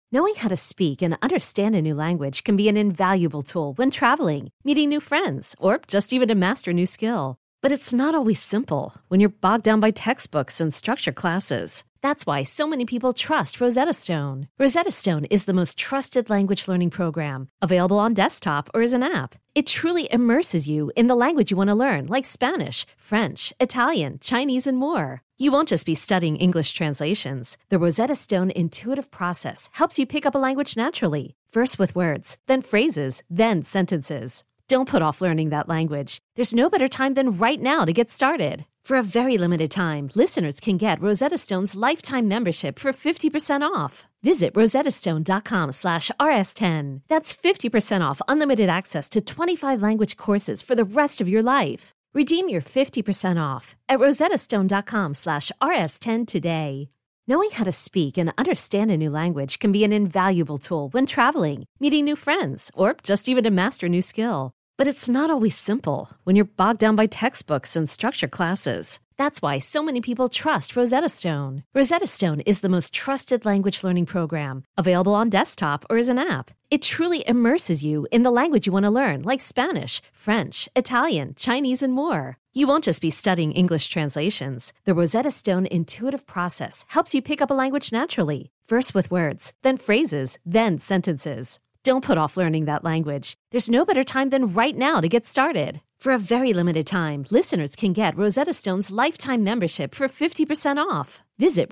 Knowing how to speak and understand a new language can be an invaluable tool when traveling, meeting new friends, or just even to master a new skill. But it's not always simple when you're bogged down by textbooks and structured classes. That's why so many people trust Rosetta Stone. Rosetta Stone is the most trusted language learning program, available on desktop or as an app. It truly immerses you in the language you want to learn, like Spanish, French, Italian, Chinese, and more. You won't just be studying English translations. The Rosetta Stone intuitive process helps you pick up a language naturally, first with words, then phrases, then sentences. Don't put off learning that language. There's no better time than right now to get started. For a very limited time, listeners can get Rosetta Stone's lifetime membership for 50% off. Visit rosettastone.com/rs10. That's 50% off unlimited access to 25 language courses for the rest of your life. Redeem your 50% off at rosettastone.com/rs10 today. Knowing how to speak and understand a new language can be an invaluable tool when traveling, meeting new friends, or just even to master a new skill. But it's not always simple when you're bogged down by textbooks and structured classes. That's why so many people trust Rosetta Stone. Rosetta Stone is the most trusted language learning program, available on desktop or as an app. It truly immerses you in the language you want to learn, like Spanish, French, Italian, Chinese, and more. You won't just be studying English translations. The Rosetta Stone intuitive process helps you pick up a language naturally, first with words, then phrases, then sentences. Don't put off learning that language. There's no better time than right now to get started. For a very limited time, listeners can get Rosetta Stone's lifetime membership for 50% off. Visit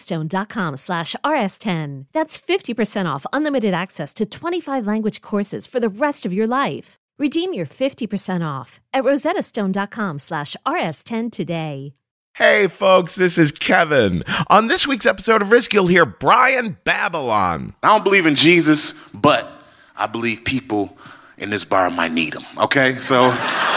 rosettastone.com/rs10. That's 50% off unlimited access to 25 language courses for the rest of your life. Redeem your 50% off at rosettastone.com/rs10 today. Hey folks, this is Kevin. On this week's episode of Risk, you'll hear Brian Babylon. I don't believe in Jesus, but I believe people in this bar might need him, okay? So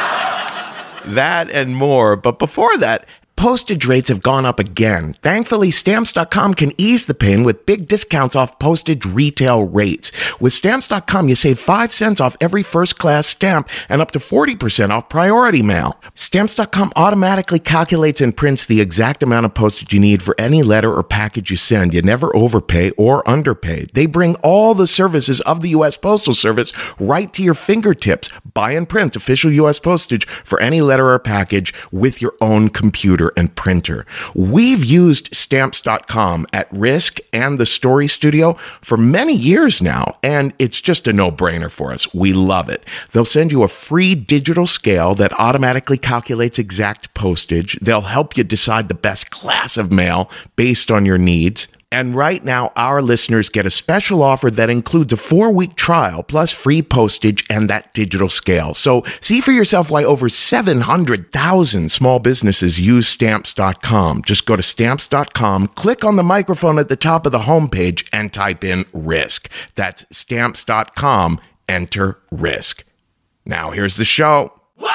that and more, but before that, postage rates have gone up again. Thankfully, Stamps.com can ease the pain with big discounts off postage retail rates. With Stamps.com, you save 5 cents off every first-class stamp and up to 40% off priority mail. Stamps.com automatically calculates and prints the exact amount of postage you need for any letter or package you send. You never overpay or underpay. They bring all the services of the U.S. Postal Service right to your fingertips. Buy and print official U.S. postage for any letter or package with your own computer and printer. We've used Stamps.com at Risk and the Story Studio for many years now, and it's just a no-brainer for us. We love it. They'll send you a free digital scale that automatically calculates exact postage. They'll help you decide the best class of mail based on your needs. And right now, our listeners get a special offer that includes a 4-week trial plus free postage and that digital scale. So see for yourself why over 700,000 small businesses use Stamps.com. Just go to Stamps.com, click on the microphone at the top of the homepage, and type in RISK. That's Stamps.com, enter RISK. Now here's the show.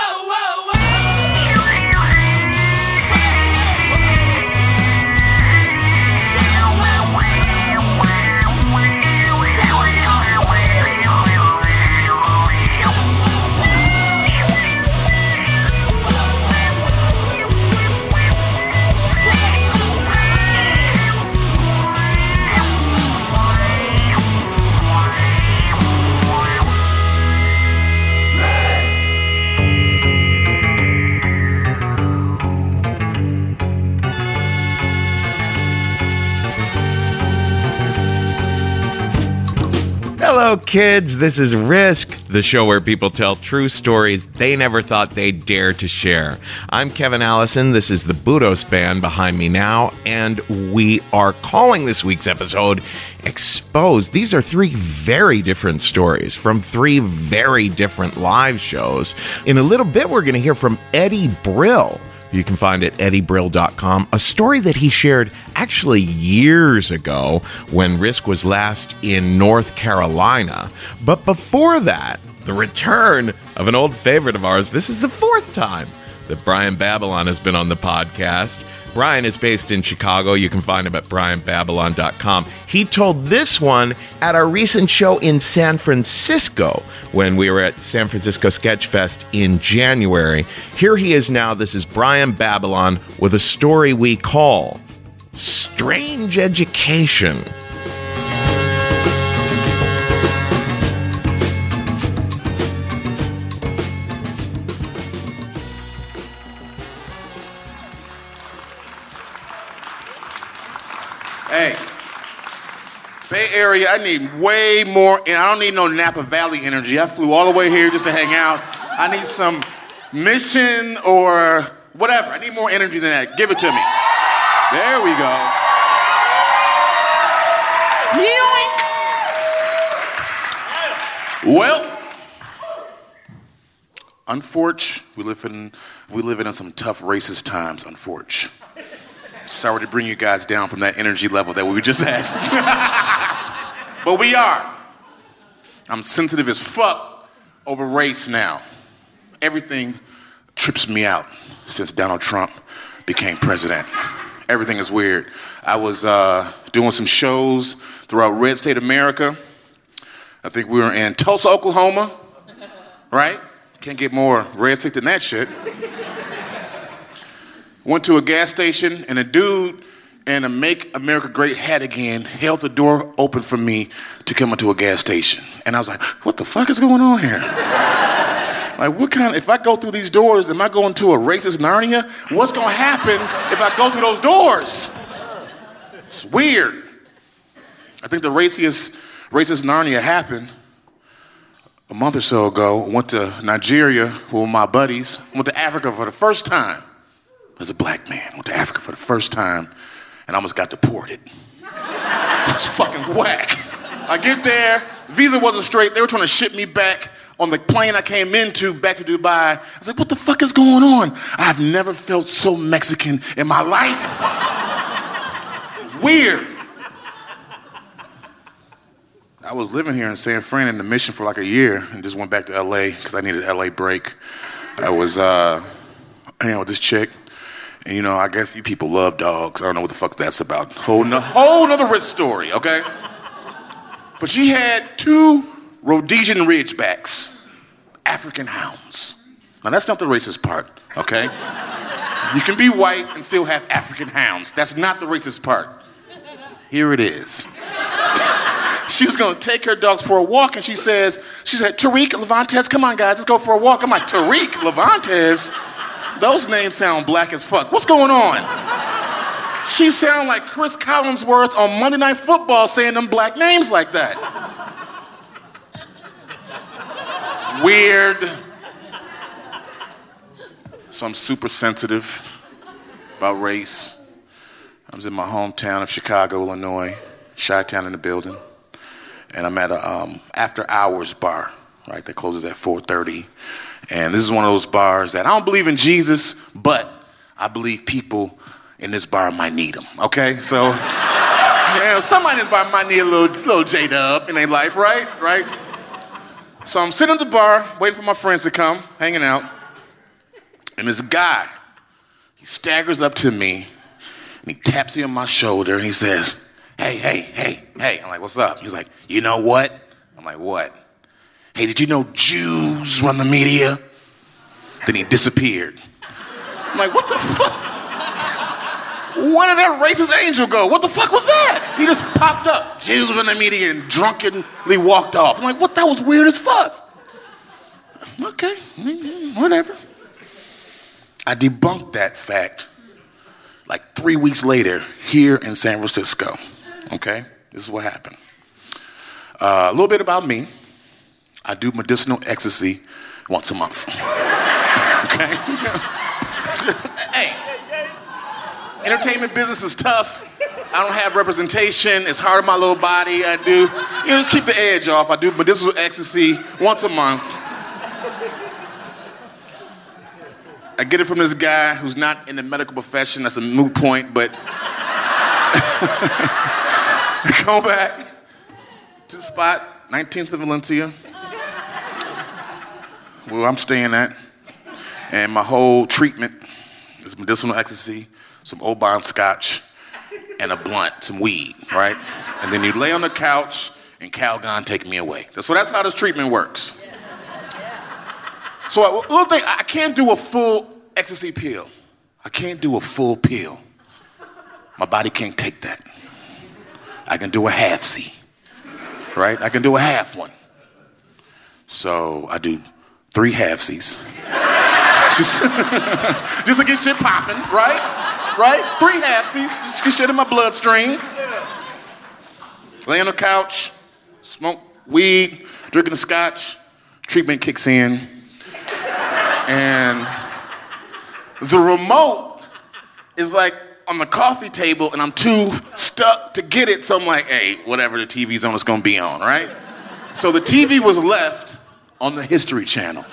Hello, kids. This is Risk, the show where people tell true stories they never thought they'd dare to share. I'm Kevin Allison. This is the Budos Band behind me now, and we are calling this week's episode Exposed. These are 3 very different stories from 3 very different live shows. In a little bit, we're going to hear from Eddie Brill. You can find it at eddiebrill.com, a story that he shared actually years ago when Risk was last in North Carolina. But before that, the return of an old favorite of ours. This is the 4th time that Brian Babylon has been on the podcast. Brian is based in Chicago. You can find him at brianbabylon.com. He told this one at our recent show in San Francisco when we were at San Francisco Sketch Fest in January. Here he is now. This is Brian Babylon with a story we call Strange Education. Bay Area, I need way more, and I don't need no Napa Valley energy. I flew all the way here just to hang out. I need some Mission or whatever. I need more energy than that. Give it to me. There we go. Well, unfortunately, we live in some tough racist times, unfortunately. Sorry to bring you guys down from that energy level that we just had. But we are. I'm sensitive as fuck over race now. Everything trips me out since Donald Trump became president. Everything is weird. I was doing some shows throughout Red State America. I think we were in Tulsa, Oklahoma, right? Can't get more red state than that shit. Went to a gas station, and a dude in a Make America Great hat again held the door open for me to come into a gas station. And I was like, what the fuck is going on here? Like, if I go through these doors, am I going to a racist Narnia? What's going to happen if I go through those doors? It's weird. I think the racist Narnia happened a month or so ago. I went to Nigeria with my buddies. I went to Africa for the first time. As a black man, I went to Africa for the first time and almost got deported. It's fucking whack. I get there, visa wasn't straight. They were trying to ship me back on the plane I came into back to Dubai. I was like, what the fuck is going on? I've never felt so Mexican in my life. It's weird. I was living here in San Fran in the Mission for like a year and just went back to LA because I needed an LA break. I was hanging out with this chick. And, you know, I guess you people love dogs. I don't know what the fuck that's about. Whole nother rich story, okay? But she had 2 Rhodesian Ridgebacks, African hounds. Now, that's not the racist part, okay? You can be white and still have African hounds. That's not the racist part. Here it is. She was going to take her dogs for a walk, and she said, Tariq, Levantes, come on, guys, let's go for a walk. I'm like, Tariq, Levantes? Those names sound black as fuck. What's going on? She sound like Chris Collinsworth on Monday Night Football saying them black names like that. It's weird. So I'm super sensitive about race. I was in my hometown of Chicago, Illinois, Chi-Town in the building. And I'm at a after-hours bar, right, that closes at 4:30. And this is one of those bars that I don't believe in Jesus, but I believe people in this bar might need him, okay? So, yeah, somebody in this bar might need a little J-dub in their life, right? So I'm sitting at the bar, waiting for my friends to come, hanging out. And this guy, he staggers up to me, and he taps me on my shoulder, and he says, hey. I'm like, what's up? He's like, you know what? I'm like, what? Hey, did you know Jews run the media? Then he disappeared. I'm like, what the fuck? Where did that racist angel go? What the fuck was that? He just popped up. Jews run the media and drunkenly walked off. I'm like, what? That was weird as fuck. Okay, whatever. I debunked that fact like 3 weeks later here in San Francisco. Okay, this is what happened. A little bit about me. I do medicinal ecstasy once a month. Okay? Hey, entertainment business is tough. I don't have representation. It's hard on my little body. I do, just keep the edge off. I do medicinal ecstasy once a month. I get it from this guy who's not in the medical profession. That's a moot point, but go back to the spot, 19th of Valencia, where I'm staying at, and my whole treatment is medicinal ecstasy, some Old Bond scotch, and a blunt, some weed, right? And then you lay on the couch, and Calgon take me away. So that's how this treatment works. So a little thing, I can't do a full ecstasy pill. I can't do a full pill. My body can't take that. I can do a half-C, right? I can do a half one. So I do 3 half-Cs. just to get shit popping, right? 3 half-Cs, just get shit in my bloodstream. lay on the couch, smoke weed, drinking a scotch, treatment kicks in, and the remote is like on the coffee table, and I'm too stuck to get it, so I'm like, hey, whatever the TV's on, it's gonna be on, right? So the TV was left on the History Channel.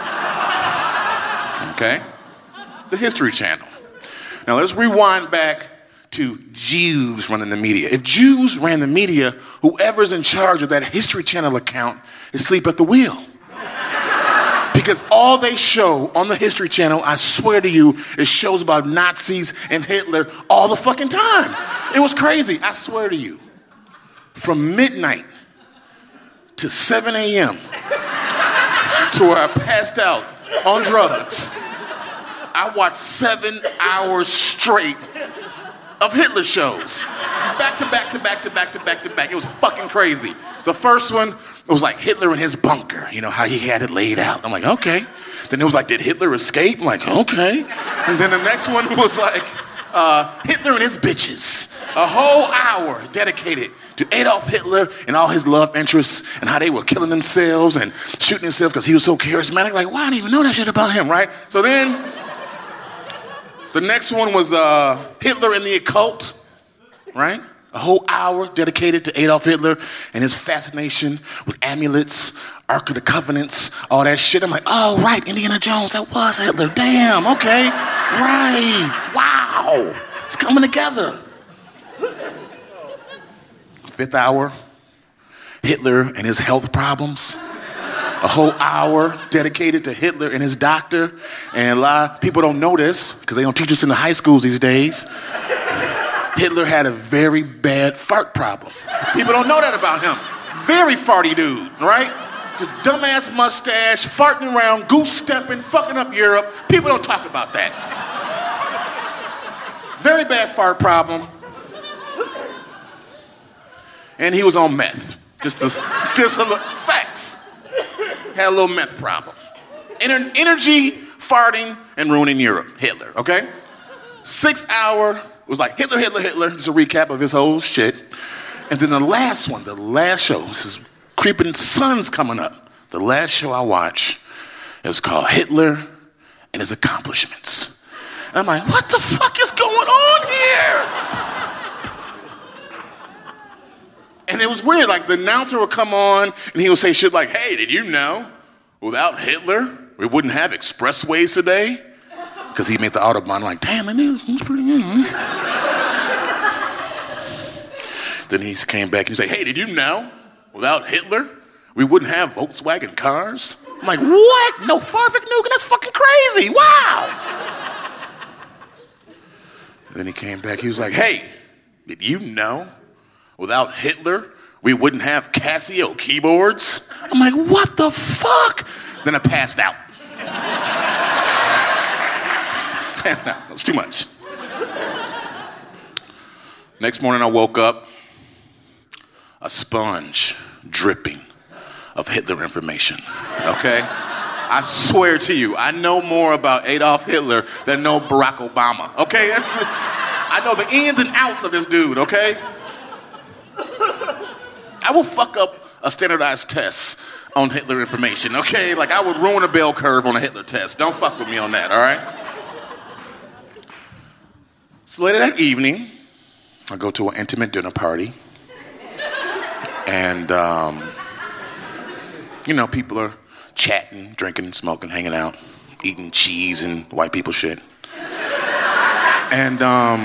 Okay? The History Channel. Now let's rewind back to Jews running the media. If Jews ran the media, whoever's in charge of that History Channel account is asleep at the wheel. Because all they show on the History Channel, I swear to you, is shows about Nazis and Hitler all the fucking time. It was crazy, I swear to you. From midnight to 7 a.m. to where I passed out on drugs, I watched 7 hours straight of Hitler shows. Back to back to back to back to back to back. It was fucking crazy. The first one, it was like Hitler in his bunker. You know, how he had it laid out. I'm like, okay. Then it was like, did Hitler escape? I'm like, okay. And then the next one was like, Hitler and his bitches. A whole hour dedicated to Adolf Hitler and all his love interests and how they were killing themselves and shooting themselves because he was so charismatic. Like, well, I didn't even know that shit about him, right? So then the next one was Hitler and the occult, right? A whole hour dedicated to Adolf Hitler and his fascination with amulets, Ark of the Covenants, all that shit. I'm like, oh, right, Indiana Jones, that was Hitler. Damn, okay, right, wow. It's coming together. Fifth hour, Hitler and his health problems. A whole hour dedicated to Hitler and his doctor. And a lot of people don't know this because they don't teach us in the high schools these days. Hitler had a very bad fart problem. People don't know that about him. Very farty dude, right? Just dumbass mustache, farting around, goose-stepping, fucking up Europe. People don't talk about that. Very bad fart problem. And he was on meth. Just a little, facts. Had a little meth problem. Energy, farting, and ruining Europe. Hitler, okay? 6 hour, it was like Hitler, Hitler, Hitler. Just a recap of his whole shit. And then the last one, the last show, this is Creeping Sun's coming up. The last show I watched, it was called Hitler and His Accomplishments. And I'm like, what the fuck is going on here? And it was weird, like the announcer would come on and he would say shit like, hey, did you know without Hitler, we wouldn't have expressways today? Because he made the Autobahn like, damn, I knew, it was pretty good. Then he came back and he said, hey, did you know without Hitler, we wouldn't have Volkswagen cars? I'm like, what? No Farfignugan? That's fucking crazy. Wow. Then he came back, he was like, hey, did you know without Hitler, we wouldn't have Casio keyboards? I'm like, what the fuck? Then I passed out. It was too much. Next morning I woke up, a sponge dripping of Hitler information, okay? I swear to you, I know more about Adolf Hitler than know Barack Obama, okay? I know the ins and outs of this dude, okay? I will fuck up a standardized test on Hitler information, okay? Like I would ruin a bell curve on a Hitler test. Don't fuck with me on that, all right? So later that evening, I go to an intimate dinner party. And, you know, people are chatting, drinking, smoking, hanging out, eating cheese and white people shit. And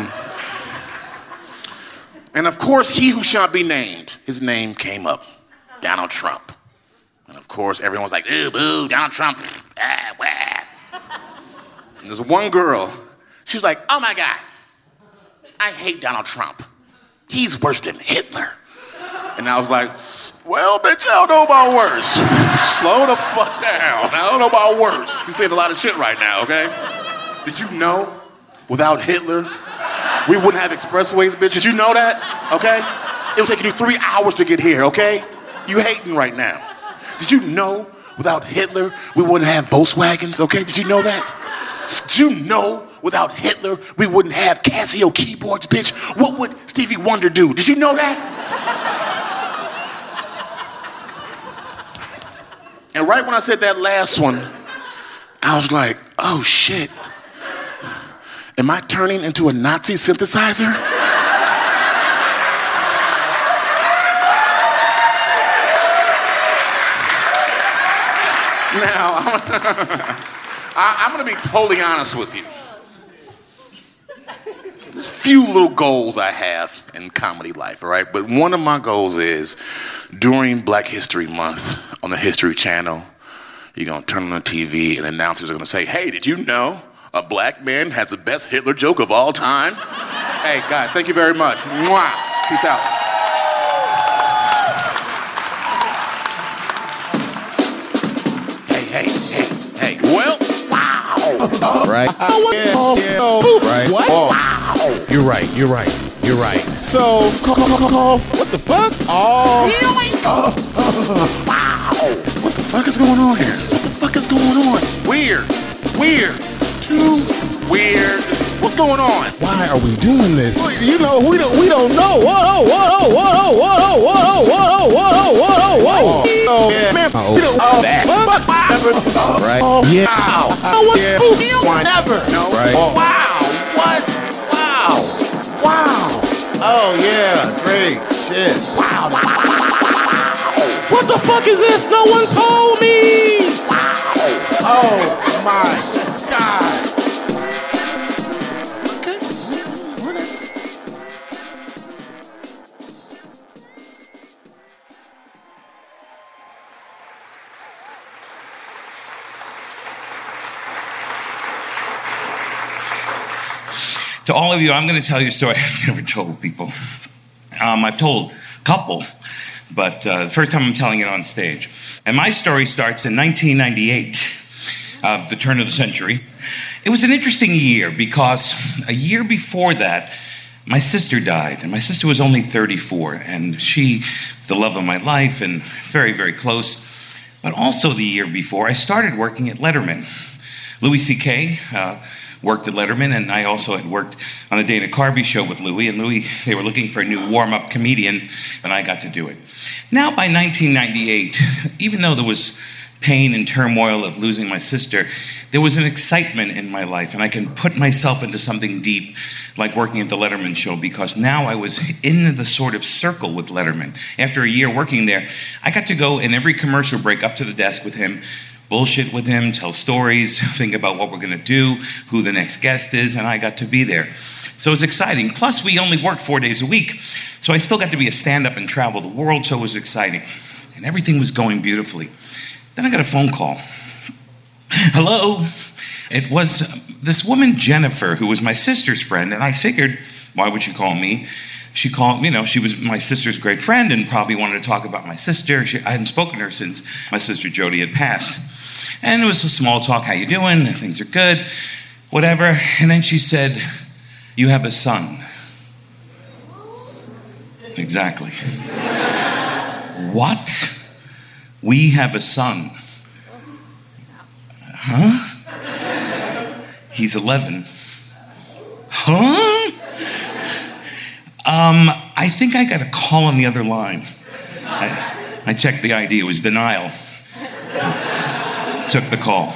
of course, he who shall be named, his name came up, Donald Trump. And of course, everyone's like, ooh, boo, Donald Trump, ah, wah. And there's one girl, she's like, oh my God, I hate Donald Trump. He's worse than Hitler. And I was like, well, bitch, I don't know about worse. Slow the fuck down. I don't know about worse. He's saying a lot of shit right now, okay? Did you know without Hitler, we wouldn't have expressways, bitch? Did you know that? Okay? It would take you 3 hours to get here, okay? You hating right now. Did you know without Hitler, we wouldn't have Volkswagens, okay? Did you know that? Did you know without Hitler, we wouldn't have Casio keyboards, bitch? What would Stevie Wonder do? Did you know that? And right when I said that last one, I was like, oh shit. Am I turning into a Nazi synthesizer? Now, I'm going to be totally honest with you. There's a few little goals I have in comedy life, all right? But one of my goals is during Black History Month on the History Channel, you're going to turn on the TV and the announcers are going to say, hey, did you know a black man has the best Hitler joke of all time? Hey, guys, thank you very much. Mwah. Peace out. Hey. Well, wow. Right. Right. What? Wow. You're right. So, what the fuck? Wow. What the fuck is going on here? What the fuck is going on? Weird. Too weird. What's going on? Why are we doing this? You know, we don't know. Whoa. Yeah, man. Right. Yeah. Never. No. Right. Wow. What? Wow. Oh, yeah. Great shit. Wow. What the fuck is this? No one told me. Oh, my God. Okay. Whatever. To all of you, I'm going to tell you a story I've never told people. I've told a couple, but the first time I'm telling it on stage. And my story starts in 1998, the turn of the century. It was an interesting year because a year before that, my sister died. And my sister was only 34, and she, the love of my life and very, very close. But also the year before, I started working at Letterman. Louis C.K., worked at Letterman, and I also had worked on the Dana Carvey show with Louis, and Louis, they were looking for a new warm-up comedian, and I got to do it. Now, by 1998, even though there was pain and turmoil of losing my sister, there was an excitement in my life, and I can put myself into something deep, like working at the Letterman show, because now I was in the sort of circle with Letterman. After a year working there, I got to go in every commercial break up to the desk with him, bullshit with him, tell stories, think about what we're going to do, who the next guest is, and I got to be there. So it was exciting. Plus, we only worked 4 days a week, so I still got to be a stand-up and travel the world, so it was exciting. And everything was going beautifully. Then I got a phone call. Hello? It was this woman, Jennifer, who was my sister's friend, and I figured, why would she call me? She called, she was my sister's great friend and probably wanted to talk about my sister. I hadn't spoken to her since my sister Jody had passed. And it was a small talk, how you doing? Things are good, whatever. And then she said, you have a son. Exactly. What? We have a son. Huh? He's 11. Huh? I think I got a call on the other line. I checked the ID. It was denial. Took the call.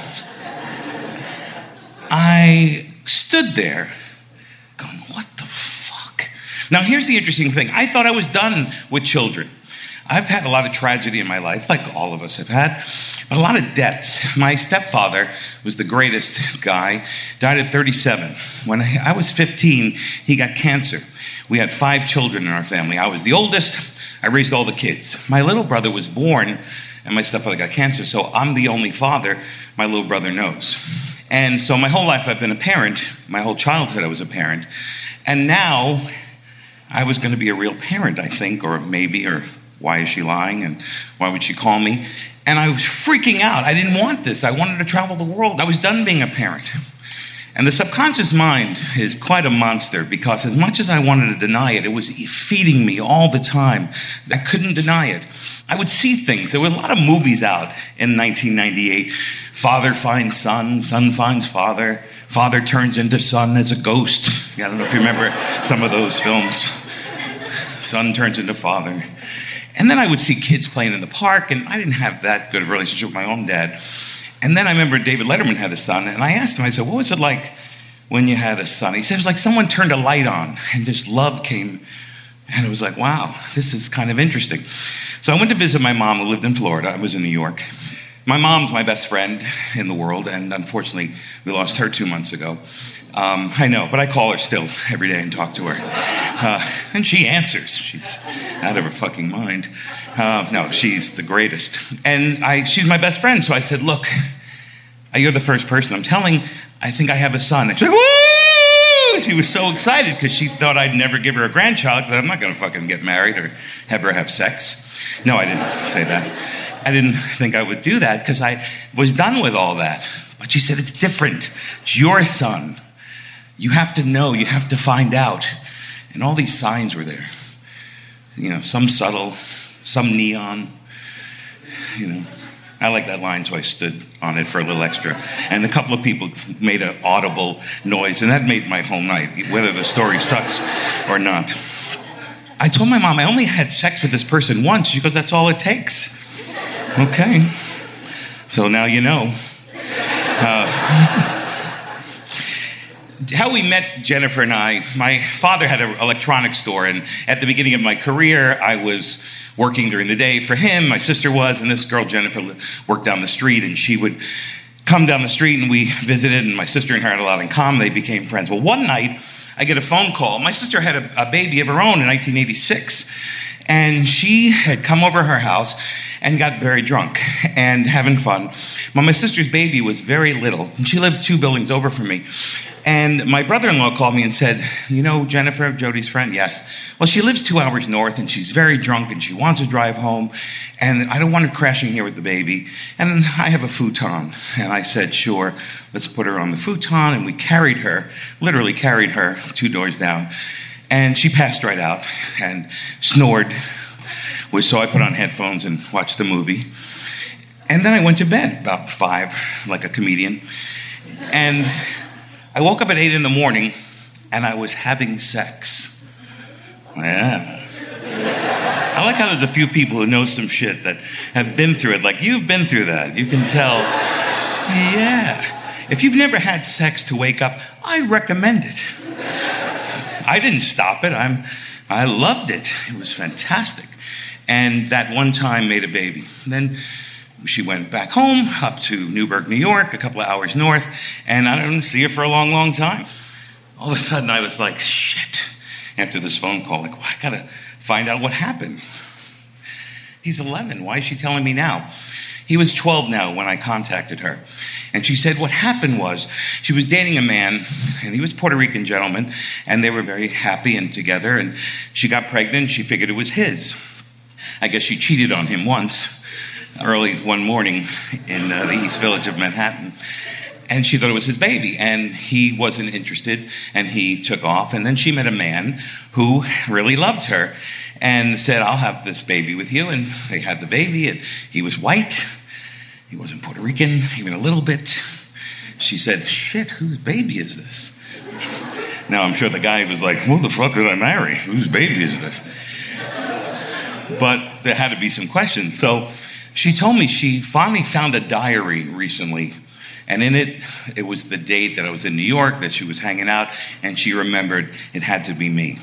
I stood there going, what the fuck? Now, here's the interesting thing. I thought I was done with children. I've had a lot of tragedy in my life, like all of us have had, but a lot of deaths. My stepfather was the greatest guy, died at 37. When I was 15, he got cancer. We had 5 children in our family. I was the oldest. I raised all the kids. My little brother was born, and my stepfather got cancer, so I'm the only father my little brother knows. And so my whole life I've been a parent. My whole childhood I was a parent. And now I was going to be a real parent, I think, or maybe, or why is she lying, and why would she call me? And I was freaking out. I didn't want this. I wanted to travel the world. I was done being a parent. And the subconscious mind is quite a monster, because as much as I wanted to deny it, it was feeding me all the time. I couldn't deny it. I would see things. There were a lot of movies out in 1998. Father finds son, son finds father, father turns into son as a ghost. I don't know if you remember some of those films. Son turns into father. And then I would see kids playing in the park, and I didn't have that good of a relationship with my own dad. And then I remember David Letterman had a son, and I asked him, I said, what was it like when you had a son? He said, it was like someone turned a light on, and this love came, and it was like, wow, this is kind of interesting. So I went to visit my mom, who lived in Florida. I was in New York. My mom's my best friend in the world, and unfortunately, we lost her 2 months ago. I know, but I call her still every day and talk to her. And she answers. She's out of her fucking mind. No, she's the greatest. And she's my best friend, so I said, look, you're the first person I'm telling. I think I have a son. And she's like, woo! She was so excited because she thought I'd never give her a grandchild because I'm not going to fucking get married or have her have sex. No, I didn't say that. I didn't think I would do that because I was done with all that. But she said, it's different. It's your son. You have to know. You have to find out. And all these signs were there. You know, some subtle, some neon. You know, I like that line, so I stood on it for a little extra. And a couple of people made an audible noise, and that made my whole night, whether the story sucks or not. I told my mom I only had sex with this person once. She goes, that's all it takes. Okay. So now you know. How we met Jennifer and I, my father had an electronics store, and at the beginning of my career, I was working during the day for him, my sister was, and this girl, Jennifer, worked down the street, and she would come down the street, and we visited, and my sister and her had a lot in common. They became friends. Well, one night, I get a phone call. My sister had a baby of her own in 1986, and she had come over her house and got very drunk and having fun. But my sister's baby was very little, and she lived 2 buildings over from me. And my brother-in-law called me and said, you know Jennifer, Jody's friend? Yes. Well, she lives 2 hours north, and she's very drunk, and she wants to drive home, and I don't want her crashing here with the baby. And I have a futon. And I said, sure, let's put her on the futon. And we carried her, literally carried her 2 doors down. And she passed right out and snored. So I put on headphones and watched the movie. And then I went to bed about 5, like a comedian. And I woke up at 8 in the morning, and I was having sex. Yeah. I like how there's a few people who know some shit that have been through it. Like, you've been through that. You can tell. Yeah. If you've never had sex to wake up, I recommend it. I didn't stop it. I loved it. It was fantastic. And that one time made a baby. Then she went back home, up to Newburgh, New York, a couple of hours north, and I didn't see her for a long, long time. All of a sudden, I was like, shit, after this phone call, like, well, I gotta find out what happened. He's 11, why is she telling me now? He was 12 now when I contacted her. And she said what happened was she was dating a man, and he was a Puerto Rican gentleman, and they were very happy and together, and she got pregnant, and she figured it was his. I guess she cheated on him once, early one morning in the East Village of Manhattan. And she thought it was his baby, and he wasn't interested, and he took off. And then she met a man who really loved her and said, I'll have this baby with you. And they had the baby, and he was white. He wasn't Puerto Rican, even a little bit. She said, shit, whose baby is this? Now, I'm sure the guy was like, who the fuck did I marry? Whose baby is this? But there had to be some questions. So she told me she finally found a diary recently, and in it, it was the date that I was in New York, that she was hanging out, and she remembered it had to be me.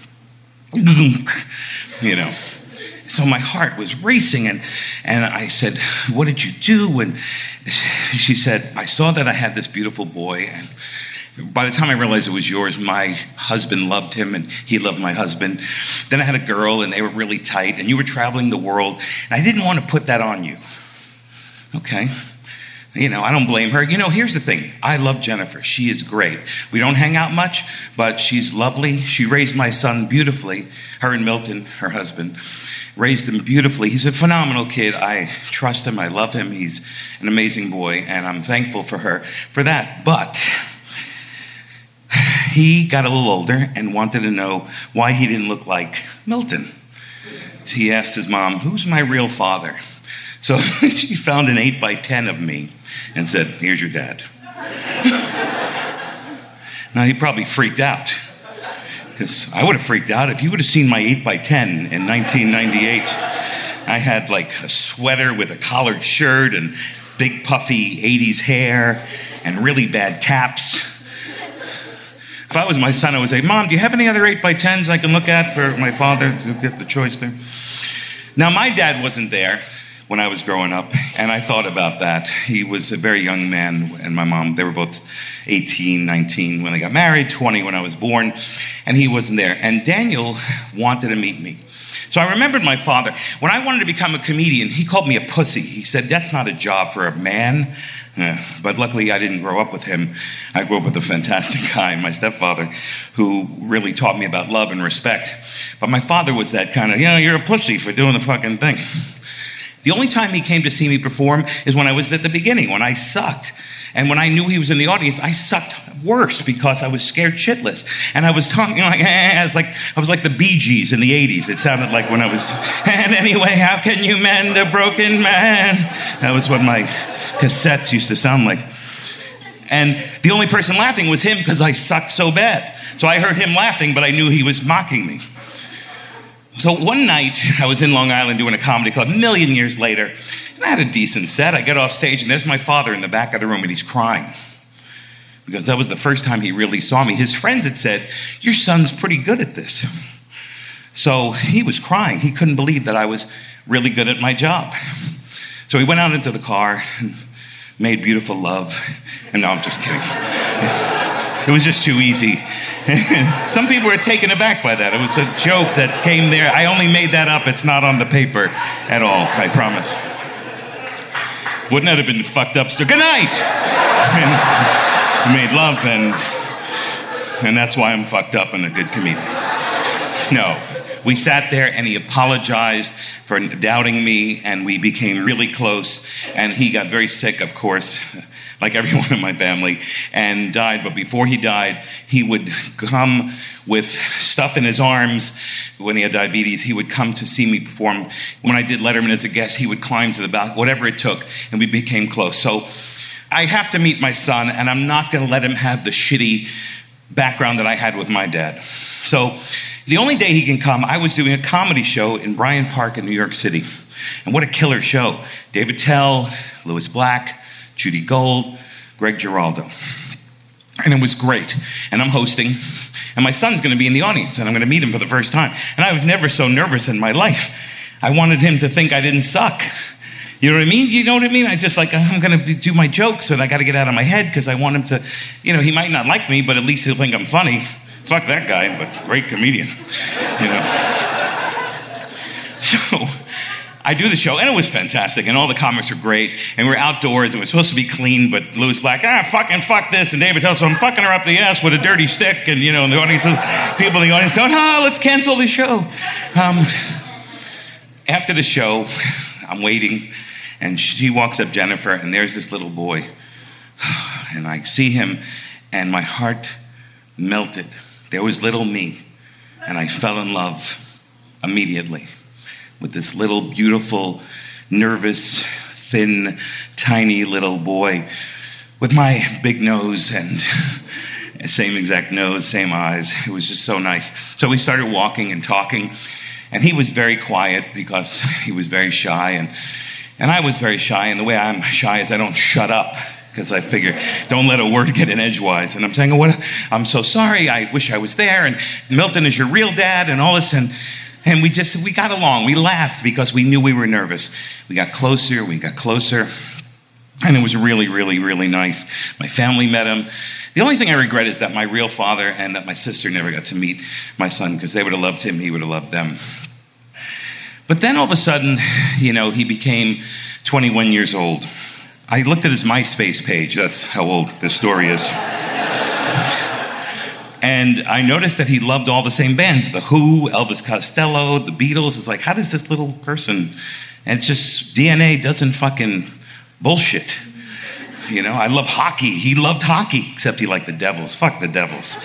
You know. So my heart was racing, and I said, what did you do? And she said, I saw that I had this beautiful boy, and by the time I realized it was yours, my husband loved him, and he loved my husband. Then I had a girl, and they were really tight, and you were traveling the world, and I didn't want to put that on you. Okay. You know, I don't blame her. You know, here's the thing. I love Jennifer. She is great. We don't hang out much, but she's lovely. She raised my son beautifully. Her and Milton, her husband, raised him beautifully. He's a phenomenal kid. I trust him. I love him. He's an amazing boy, and I'm thankful for her for that. But he got a little older and wanted to know why he didn't look like Milton. He asked his mom, who's my real father? So she found an 8x10 of me and said, here's your dad. Now, he probably freaked out, because I would have freaked out if you would have seen my 8x10 in 1998. I had like a sweater with a collared shirt and big puffy 80s hair and really bad caps. If I was my son, I would say, Mom, do you have any other 8x10s I can look at for my father to get the choice there? Now, my dad wasn't there when I was growing up, and I thought about that. He was a very young man, and my mom, they were both 18, 19 when they got married, 20 when I was born, and he wasn't there. And Daniel wanted to meet me. So I remembered my father. When I wanted to become a comedian, he called me a pussy. He said, that's not a job for a man. But luckily, I didn't grow up with him. I grew up with a fantastic guy, my stepfather, who really taught me about love and respect. But my father was that kind of, you're a pussy for doing the fucking thing. The only time he came to see me perform is when I was at the beginning, when I sucked. And when I knew he was in the audience, I sucked worse because I was scared shitless. And I was talking like, I was like the Bee Gees in the 80s. It sounded like when I was, and anyway, how can you mend a broken man? That was what my cassettes used to sound like. And the only person laughing was him because I sucked so bad. So I heard him laughing, but I knew he was mocking me. So one night, I was in Long Island doing a comedy club, a million years later, and I had a decent set. I get off stage, and there's my father in the back of the room, and he's crying. Because that was the first time he really saw me. His friends had said, your son's pretty good at this. So he was crying. He couldn't believe that I was really good at my job. So he went out into the car and made beautiful love. And no, I'm just kidding. It was just too easy. Some people were taken aback by that. It was a joke that came there. I only made that up. It's not on the paper at all, I promise. Wouldn't that have been fucked up? So good night! And we made love, and that's why I'm fucked up and a good comedian. No. We sat there, and he apologized for doubting me, and we became really close. And he got very sick, of course, like everyone in my family, and died. But before he died, he would come with stuff in his arms. When he had diabetes, he would come to see me perform. When I did Letterman as a guest, he would climb to the back, whatever it took, and we became close. So I have to meet my son, and I'm not going to let him have the shitty background that I had with my dad. So the only day he can come, I was doing a comedy show in Bryant Park in New York City. And what a killer show. David Tell, Louis Black, Judy Gold, Greg Giraldo. And it was great. And I'm hosting, and my son's going to be in the audience, and I'm going to meet him for the first time. And I was never so nervous in my life. I wanted him to think I didn't suck. You know what I mean? You know what I mean? I just I'm going to do my jokes, and I got to get out of my head because I want him to, he might not like me, but at least he'll think I'm funny. Fuck that guy, but great comedian, So I do the show, and it was fantastic, and all the comics were great, and we're outdoors, and we're supposed to be clean, but Louis Black, fuck this, and David tells, so I'm fucking her up the ass with a dirty stick, and, the audience, people in the audience going, let's cancel the show. After the show, I'm waiting, and she walks up, Jennifer, and there's this little boy, and I see him, and my heart melted. There was little me, and I fell in love immediately with this little, beautiful, nervous, thin, tiny little boy with my big nose and same exact nose, same eyes. It was just so nice. So we started walking and talking, and he was very quiet because he was very shy, and I was very shy, and the way I'm shy is I don't shut up. Because I figure, don't let a word get in edgewise. And I'm saying, I'm so sorry, I wish I was there, and Milton is your real dad, and all this, and we got along. We laughed because we knew we were nervous. We got closer, and it was really, really, really nice. My family met him. The only thing I regret is that my real father and that my sister never got to meet my son, because they would have loved him, he would have loved them. But then all of a sudden, he became 21 years old. I looked at his MySpace page. That's how old this story is. And I noticed that he loved all the same bands. The Who, Elvis Costello, the Beatles. It's like, how does this little person... And it's just, DNA doesn't fucking bullshit. I love hockey. He loved hockey, except he liked the Devils. Fuck the Devils.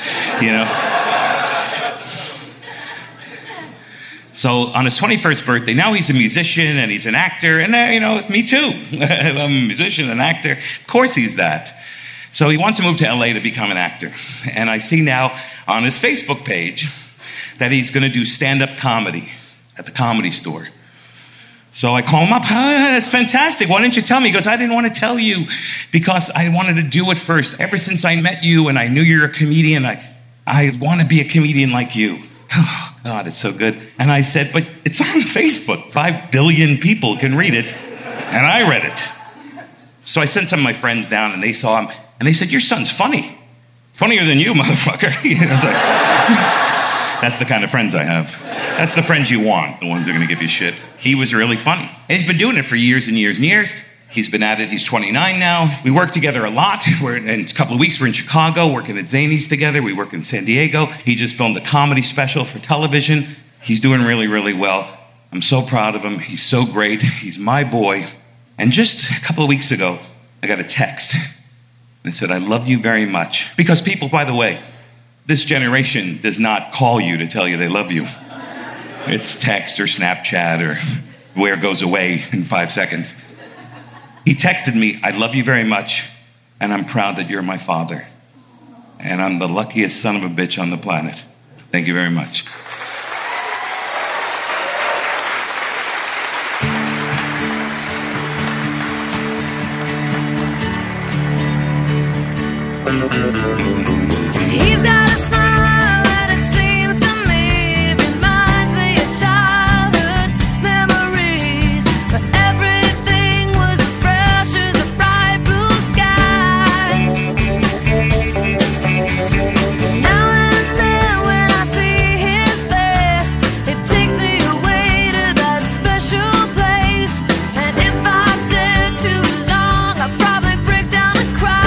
So on his 21st birthday, now he's a musician and he's an actor, and me too. I'm a musician, an actor. Of course he's that. So he wants to move to LA to become an actor. And I see now on his Facebook page that he's going to do stand-up comedy at the Comedy Store. So I call him up. That's fantastic. Why didn't you tell me? He goes, I didn't want to tell you because I wanted to do it first. Ever since I met you and I knew you're a comedian, I want to be a comedian like you. Oh, God, it's so good. And I said, but it's on Facebook. 5 billion people can read it. And I read it. So I sent some of my friends down and they saw him. And they said, your son's funny. Funnier than you, motherfucker. That's the kind of friends I have. That's the friends you want, the ones that are going to give you shit. He was really funny. And he's been doing it for years and years and years. He's been at it. He's 29 now. We work together a lot. In a couple of weeks, we're in Chicago, working at Zanies together. We work in San Diego. He just filmed a comedy special for television. He's doing really, really well. I'm so proud of him. He's so great. He's my boy. And just a couple of weeks ago, I got a text. It said, I love you very much. Because people, by the way, this generation does not call you to tell you they love you. It's text or Snapchat or where it goes away in 5 seconds. He texted me, I love you very much, and I'm proud that you're my father. And I'm the luckiest son of a bitch on the planet. Thank you very much. He's got a smile and it seems to me reminds me of childhood memories, but everything was as fresh as a bright blue sky. Now and then when I see his face, it takes me away to that special place. And if I stare too long, I'll probably break down and cry.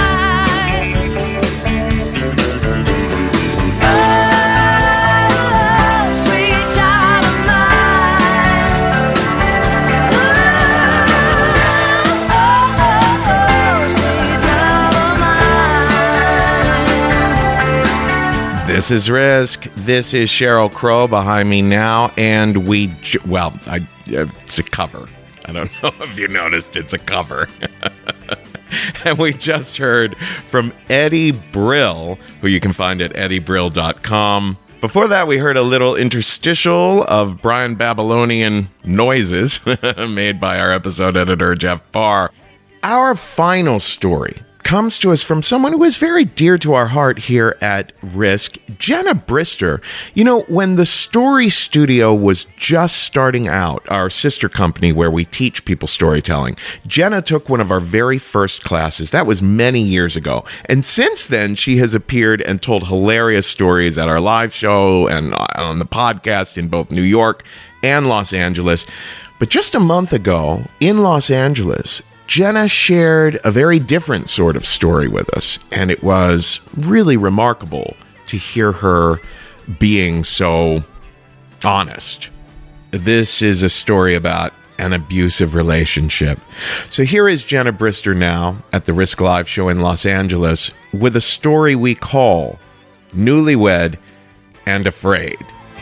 This is Risk. This is Sheryl Crow behind me now, and it's a cover. I don't know if you noticed, it's a cover. And we just heard from Eddie Brill, who you can find at eddiebrill.com. Before that, we heard a little interstitial of Brian Babylonian noises made by our episode editor, Jeff Barr. Our final story comes to us from someone who is very dear to our heart here at Risk, Jenna Brister. You know, when the Story Studio was just starting out, our sister company where we teach people storytelling, Jenna took one of our very first classes. That was many years ago. And since then, she has appeared and told hilarious stories at our live show and on the podcast in both New York and Los Angeles. But just a month ago, in Los Angeles, Jenna shared a very different sort of story with us, and it was really remarkable to hear her being so honest. This is a story about an abusive relationship. So here is Jenna Brister now at the Risk Live show in Los Angeles with a story we call Newlywed and Afraid.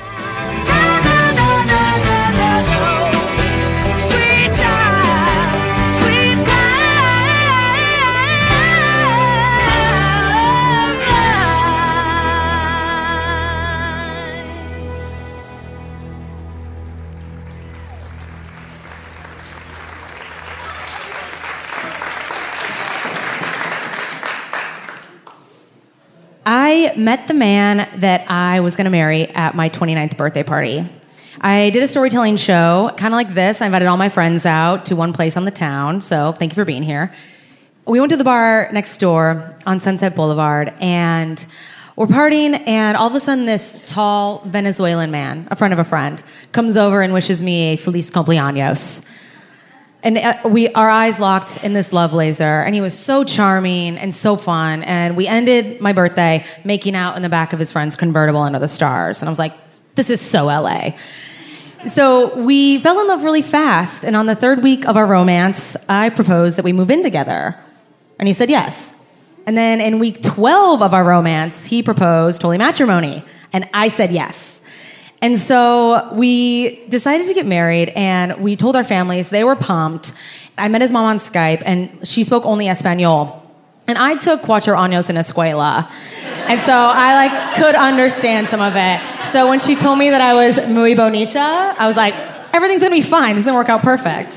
I met the man that I was going to marry at my 29th birthday party. I did a storytelling show, kind of like this. I invited all my friends out to one place on the town, so thank you for being here. We went to the bar next door on Sunset Boulevard, and we're partying, and all of a sudden this tall Venezuelan man, a friend of a friend, comes over and wishes me a feliz cumpleaños. And our eyes locked in this love laser, and he was so charming and so fun. And we ended my birthday making out in the back of his friend's convertible under the stars. And I was like, this is so LA. So we fell in love really fast. And on the third week of our romance, I proposed that we move in together. And he said yes. And then in week 12 of our romance, he proposed holy matrimony. And I said yes. And so we decided to get married, and we told our families. They were pumped. I met his mom on Skype, and she spoke only Espanol. And I took 4 años en escuela. And so I could understand some of it. So when she told me that I was muy bonita, I was like, everything's going to be fine. This is going to work out perfect.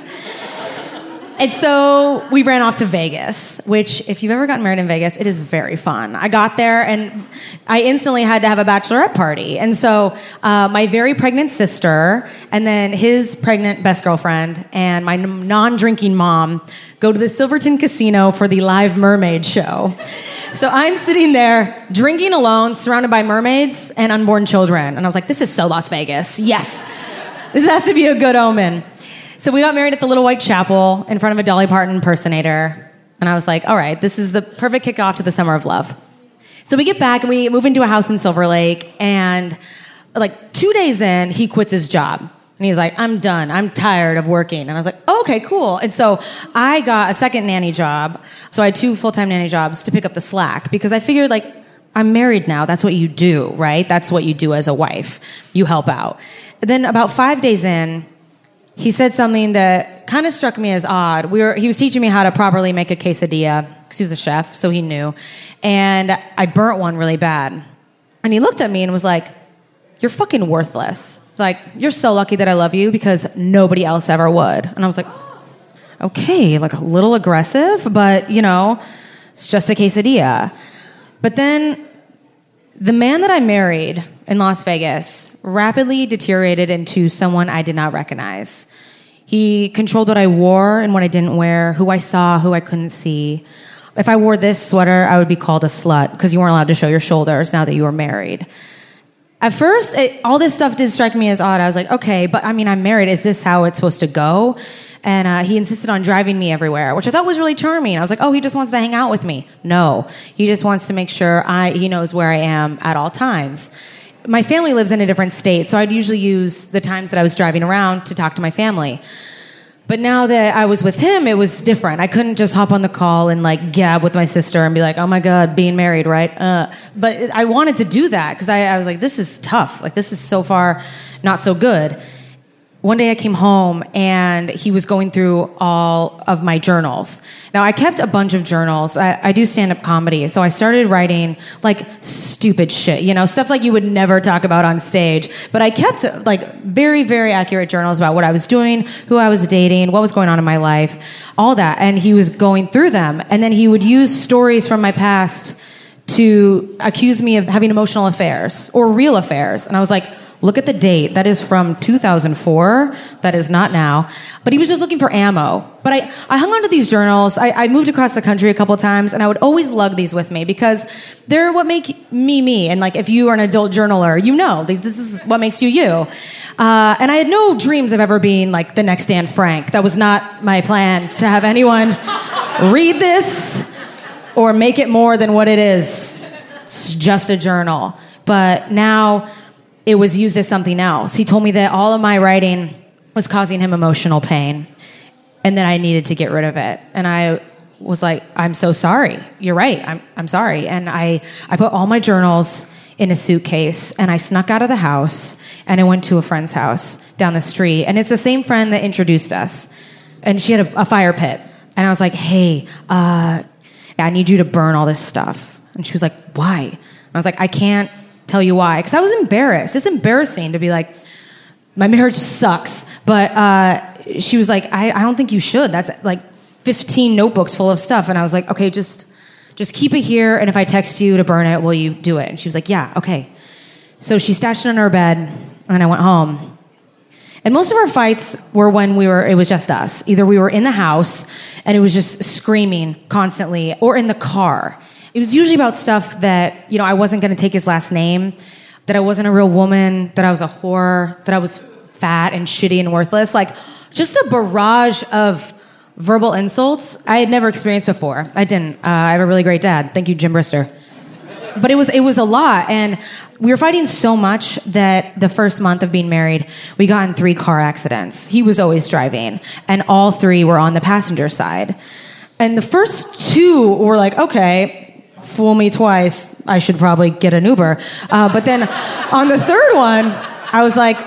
And so we ran off to Vegas, which if you've ever gotten married in Vegas, it is very fun. I got there and I instantly had to have a bachelorette party. And so my very pregnant sister and then his pregnant best girlfriend and my non-drinking mom go to the Silverton Casino for the live mermaid show. So I'm sitting there drinking alone, surrounded by mermaids and unborn children. And I was like, this is so Las Vegas. Yes, this has to be a good omen. So we got married at the Little White Chapel in front of a Dolly Parton impersonator. And I was like, all right, this is the perfect kickoff to the summer of love. So we get back and we move into a house in Silver Lake. And like 2 days in, he quits his job. And he's like, I'm done. I'm tired of working. And I was like, oh, okay, cool. And so I got a second nanny job. So I had 2 full-time nanny jobs to pick up the slack because I figured, like, I'm married now. That's what you do, right? That's what you do as a wife. You help out. And then about 5 days in, he said something that kind of struck me as odd. He was teaching me how to properly make a quesadilla because he was a chef, so he knew. And I burnt one really bad. And he looked at me and was like, you're fucking worthless. Like, you're so lucky that I love you because nobody else ever would. And I was like, okay, like a little aggressive, but, you know, it's just a quesadilla. But then the man that I married in Las Vegas rapidly deteriorated into someone I did not recognize. He controlled what I wore and what I didn't wear, who I saw, who I couldn't see. If I wore this sweater, I would be called a slut because you weren't allowed to show your shoulders now that you were married. At first, all this stuff did strike me as odd. I was like, okay, but I mean, I'm married. Is this how it's supposed to go? And he insisted on driving me everywhere, which I thought was really charming. I was like, oh, he just wants to hang out with me. No, he just wants to make sure he knows where I am at all times. My family lives in a different state, so I'd usually use the times that I was driving around to talk to my family. But now that I was with him, it was different. I couldn't just hop on the call and like gab with my sister and be like, oh my God, being married, right? But I wanted to do that because I was like, this is tough. Like, this is so far not so good. One day I came home and he was going through all of my journals. Now, I kept a bunch of journals. I do stand-up comedy, so I started writing like stupid shit, you know, stuff like you would never talk about on stage. But I kept like very, very accurate journals about what I was doing, who I was dating, what was going on in my life, all that. And he was going through them. And then he would use stories from my past to accuse me of having emotional affairs or real affairs. And I was like, look at the date. That is from 2004. That is not now. But he was just looking for ammo. But I hung on to these journals. I moved across the country a couple of times, and I would always lug these with me because they're what make me me. And like, if you are an adult journaler, you know, like, this is what makes you you. And I had no dreams of ever being like the next Dan Frank. That was not my plan, to have anyone read this or make it more than what it is. It's just a journal. But now it was used as something else. He told me that all of my writing was causing him emotional pain and that I needed to get rid of it. And I was like, I'm so sorry. You're right. I'm sorry. And I put all my journals in a suitcase and I snuck out of the house and I went to a friend's house down the street. And it's the same friend that introduced us. And she had a fire pit. And I was like, hey, I need you to burn all this stuff. And she was like, why? And I was like, I can't tell you why. Because I was embarrassed. It's embarrassing to be like, my marriage sucks. But she was like, I don't think you should. That's like 15 notebooks full of stuff. And I was like, okay, just keep it here. And if I text you to burn it, will you do it? And she was like, yeah, okay. So she stashed it under her bed. And I went home. And most of our fights were when it was just us. Either we were in the house and it was just screaming constantly, or in the car. It was usually about stuff that, you know, I wasn't going to take his last name, that I wasn't a real woman, that I was a whore, that I was fat and shitty and worthless. Like, just a barrage of verbal insults I had never experienced before. I didn't. I have a really great dad. Thank you, Jim Brister. But it was a lot. And we were fighting so much that the first month of being married, we got in 3 car accidents. He was always driving. And all 3 were on the passenger side. And the first 2 were like, okay, fool me twice, I should probably get an Uber. But then on the 3rd one, I was like,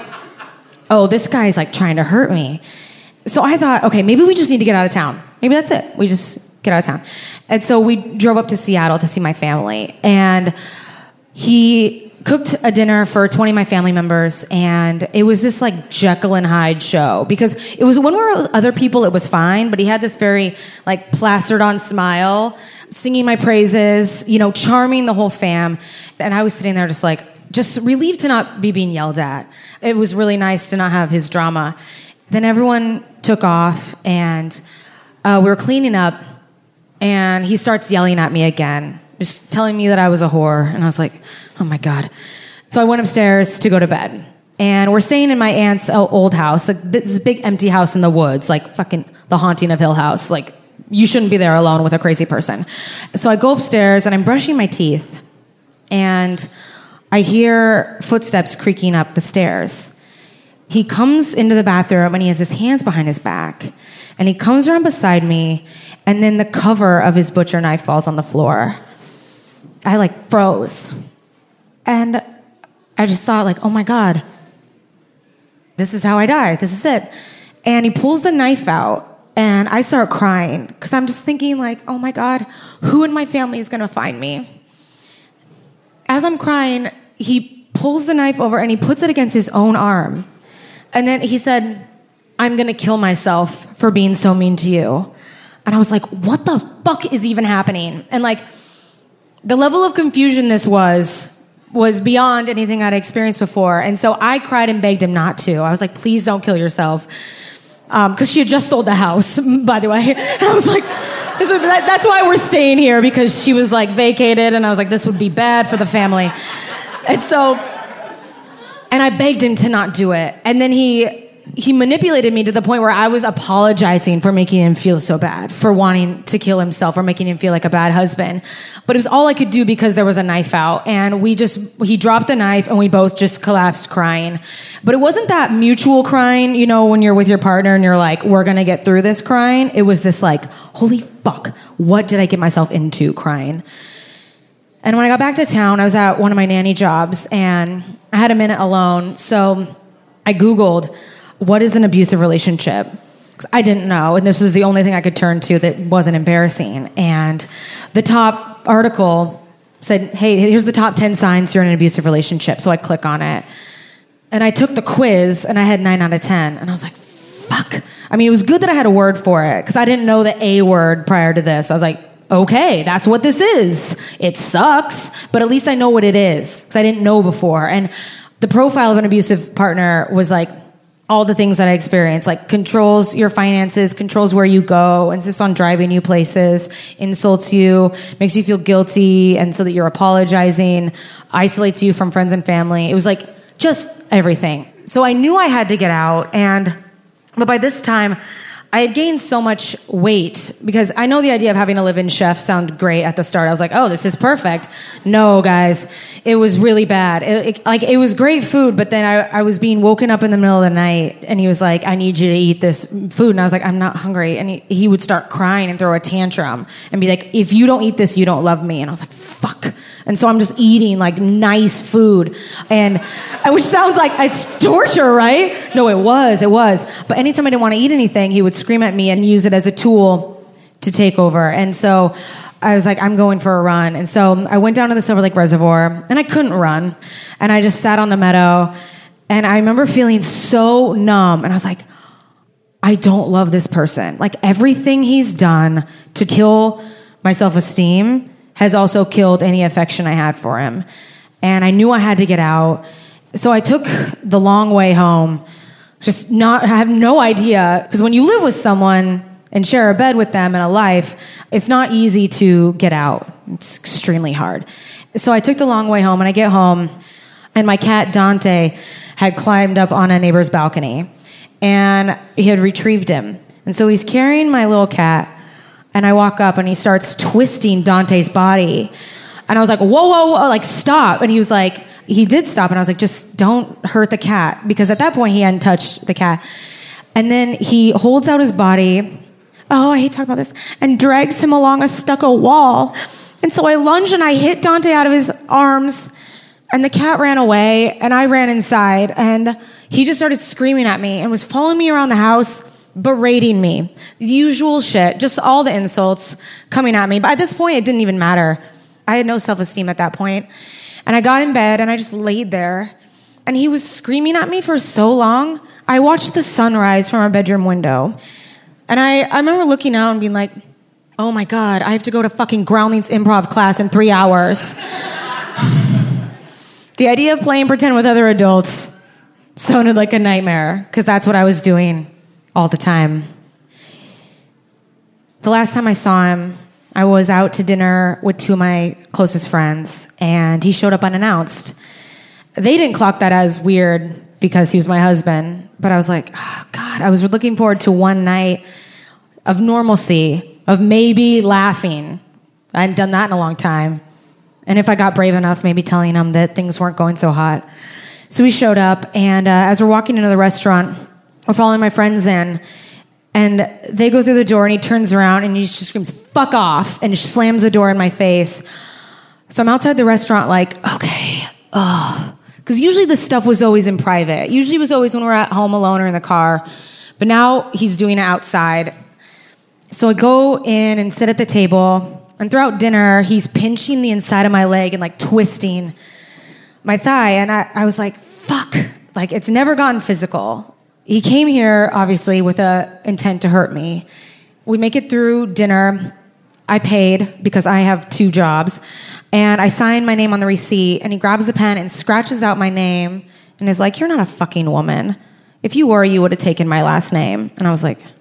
oh, this guy's like trying to hurt me. So I thought, okay, maybe we just need to get out of town. Maybe that's it. We just get out of town. And so we drove up to Seattle to see my family. And he cooked a dinner for 20 of my family members, and it was this like Jekyll and Hyde show, because it was when we were with other people it was fine, but he had this very like plastered on smile, singing my praises, charming the whole fam, and I was sitting there just relieved to not be being yelled at. It was really nice to not have his drama. Then everyone took off, and we were cleaning up, and he starts yelling at me again, just telling me that I was a whore. And I was like, oh my God. So I went upstairs to go to bed. And we're staying in my aunt's old house, like this big empty house in the woods, like fucking The Haunting of Hill House. Like, you shouldn't be there alone with a crazy person. So I go upstairs, and I'm brushing my teeth, and I hear footsteps creaking up the stairs. He comes into the bathroom, and he has his hands behind his back. And he comes around beside me, and then the cover of his butcher knife falls on the floor. I froze. And I just thought oh my God, this is how I die. This is it. And he pulls the knife out, and I start crying because I'm just thinking oh my God, who in my family is going to find me? As I'm crying, he pulls the knife over and he puts it against his own arm. And then he said, I'm going to kill myself for being so mean to you. And I was like, what the fuck is even happening? And the level of confusion this was beyond anything I'd experienced before. And so I cried and begged him not to. I was like, please don't kill yourself. Because she had just sold the house, by the way. And I was like, that's why we're staying here, because she was vacated. And I was like, this would be bad for the family. And I begged him to not do it. And then he manipulated me to the point where I was apologizing for making him feel so bad, for wanting to kill himself, or making him feel like a bad husband. But it was all I could do because there was a knife out. And he dropped the knife, and we both just collapsed crying. But it wasn't that mutual crying, when you're with your partner and you're like, we're going to get through this crying. It was this holy fuck, what did I get myself into crying? And when I got back to town, I was at one of my nanny jobs, and I had a minute alone. So I Googled, what is an abusive relationship? Because I didn't know, and this was the only thing I could turn to that wasn't embarrassing. And the top article said, hey, here's the top 10 signs you're in an abusive relationship. So I click on it. And I took the quiz, and I had 9 out of 10. And I was like, fuck. I mean, it was good that I had a word for it, because I didn't know the A word prior to this. I was like, okay, that's what this is. It sucks, but at least I know what it is, because I didn't know before. And the profile of an abusive partner was all the things that I experienced, controls your finances, controls where you go, insists on driving you places, insults you, makes you feel guilty, and so that you're apologizing, isolates you from friends and family. It was just everything. So I knew I had to get out, but by this time, I had gained so much weight, because I know the idea of having a live-in chef sounded great at the start. I was like, oh, this is perfect. No, guys, it was really bad. It was great food, but then I was being woken up in the middle of the night, and he was like, I need you to eat this food. And I was like, I'm not hungry. And he would start crying and throw a tantrum and be like, if you don't eat this, you don't love me. And I was like, fuck. And so I'm just eating nice food, and which sounds like it's torture, right? No, it was. But anytime I didn't want to eat anything, he would scream at me and use it as a tool to take over. And so I was like, I'm going for a run. And so I went down to the Silver Lake Reservoir, and I couldn't run. And I just sat on the meadow, and I remember feeling so numb. And I was like, I don't love this person. Everything he's done to kill my self-esteem has also killed any affection I had for him. And I knew I had to get out. So I took the long way home. I have no idea, because when you live with someone and share a bed with them and a life, it's not easy to get out. It's extremely hard. So I took the long way home, and I get home, and my cat Dante had climbed up on a neighbor's balcony, and he had retrieved him. And so he's carrying my little cat, and I walk up, and he starts twisting Dante's body. And I was like, whoa, stop. And he was like, he did stop. And I was like, just don't hurt the cat. Because at that point, he hadn't touched the cat. And then he holds out his body. Oh, I hate talking about this. And drags him along a stucco wall. And so I lunged, and I hit Dante out of his arms. And the cat ran away. And I ran inside. And he just started screaming at me and was following me around the house, berating me. The usual shit, just all the insults coming at me. But at this point, it didn't even matter. I had no self-esteem at that point. And I got in bed and I just laid there. And he was screaming at me for so long. I watched the sunrise from our bedroom window. And I remember looking out and being like, oh my God, I have to go to fucking Groundlings improv class in 3 hours. The idea of playing pretend with other adults sounded like a nightmare, because that's what I was doing all the time. The last time I saw him, I was out to dinner with 2 of my closest friends, and he showed up unannounced. They didn't clock that as weird because he was my husband, but I was like, oh God, I was looking forward to one night of normalcy, of maybe laughing. I hadn't done that in a long time. And if I got brave enough, maybe telling him that things weren't going so hot. So he showed up, and as we're walking into the restaurant, we're following my friends in, and they go through the door, and he turns around, and he just screams, fuck off, and just slams the door in my face. So I'm outside the restaurant like, okay, because usually this stuff was always in private. Usually it was always when we're at home alone or in the car. But now he's doing it outside. So I go in and sit at the table, and throughout dinner, he's pinching the inside of my leg and like twisting my thigh. And I was like, fuck, like it's never gotten physical. He came here, obviously, with a intent to hurt me. We make it through dinner. I paid because I have 2 jobs. And I signed my name on the receipt, and he grabs the pen and scratches out my name and is like, you're not a fucking woman. If you were, you would have taken my last name. And I was like,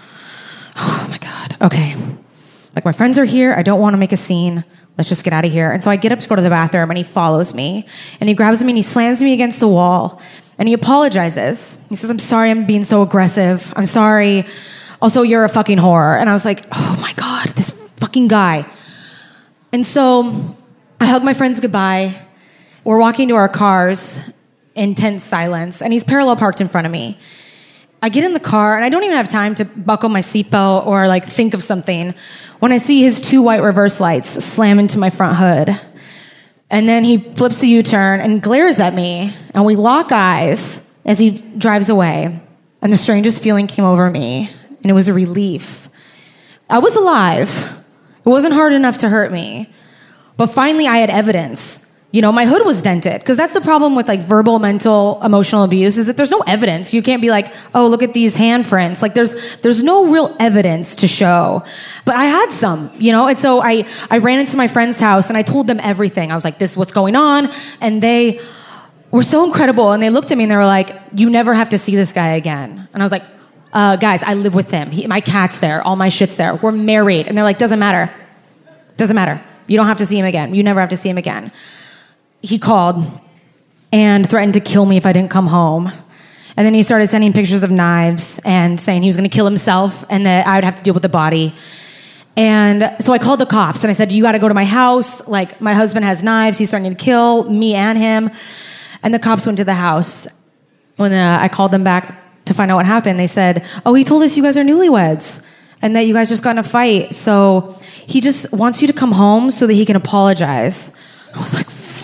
oh my God, okay. Like, my friends are here. I don't want to make a scene. Let's just get out of here. And so I get up to go to the bathroom, and he follows me. And he grabs me, and he slams me against the wall. And he apologizes. He says, I'm sorry I'm being so aggressive. I'm sorry. Also, you're a fucking whore. And I was like, oh my God, this fucking guy. And so I hug my friends goodbye. We're walking to our cars in tense silence. And he's parallel parked in front of me. I get in the car, and I don't even have time to buckle my seatbelt or like think of something when I see his 2 white reverse lights slam into my front hood. And then he flips a U-turn and glares at me, and we lock eyes as he drives away. And the strangest feeling came over me, and it was a relief. I was alive. It wasn't hard enough to hurt me. But finally, I had evidence. You know, my hood was dented, because that's the problem with like verbal, mental, emotional abuse, is that there's no evidence. You can't be like, oh, look at these handprints. Like there's no real evidence to show. But I had some, you know? And so I ran into my friend's house and I told them everything. I was like, this is what's going on. And they were so incredible. And they looked at me and they were like, you never have to see this guy again. And I was like, guys, I live with him. My cat's there. All my shit's there. We're married. And they're like, doesn't matter. Doesn't matter. You don't have to see him again. You never have to see him again. He called and threatened to kill me if I didn't come home. And then he started sending pictures of knives and saying he was going to kill himself and that I would have to deal with the body. And so I called the cops and I said, you got to go to my house. Like, my husband has knives. He's starting to kill me and him. And the cops went to the house. When I called them back to find out what happened, they said, oh, he told us you guys are newlyweds and that you guys just got in a fight. So he just wants you to come home so that he can apologize. I was like,